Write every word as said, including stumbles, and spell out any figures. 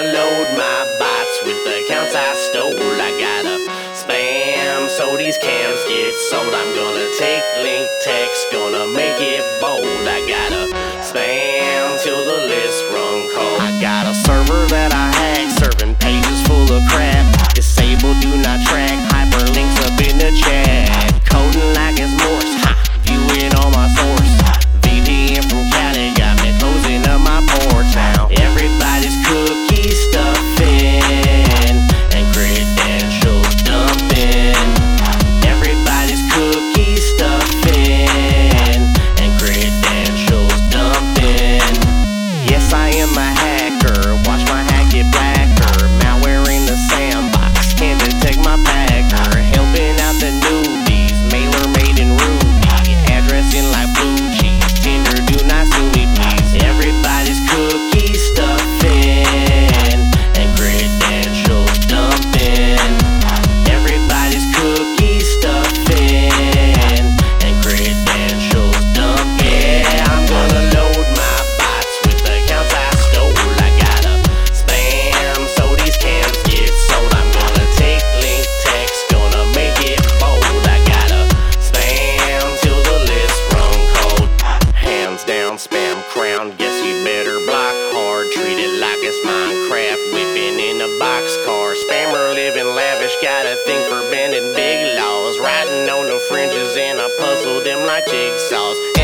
load my bots with the accounts I stole. I gotta spam so these cams get sold. I'm gonna take link text, gonna make it bold. I gotta spam till the list run cold. I got a server that I hack, serving pages full of crap. Disable do not track, hyperlinks up in the chat. Coding like it's Morse, ha, view it on my source. V P N from Cali got me closing up my ports now. Everybody's cookie stuffing and credentials dumping. Everybody's cookie stuffing and credentials dumping. Yes, I am a hacker, watch my hack get blacker. Malware in the sandbox, can't detect my packer. Helping out the newbies, mailer made in Ruby. Addressing like blue cheese, Tinder do not sue me please. Everybody's cookie stuffing and credentials dumping. Everybody's cookie stuffing and credentials dumping. Yeah, I'm gonna load my bots with the accounts I stole. I gotta spam so these cams get sold. I'm gonna take link text, gonna make it bold. I gotta spam till the list run cold. Hands down, spam crown, guess you better block hard. Treat it like it's Minecraft, whipping in a boxcar. Spammer living lavish, got a thing for bending big laws. Riding on the fringes and I puzzle them like jigsaws.